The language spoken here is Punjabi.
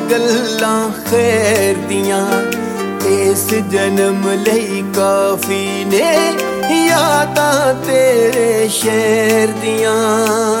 गल्लां खैर दियां इस जन्म लई काफी ने यादां तेरे शहर दियां।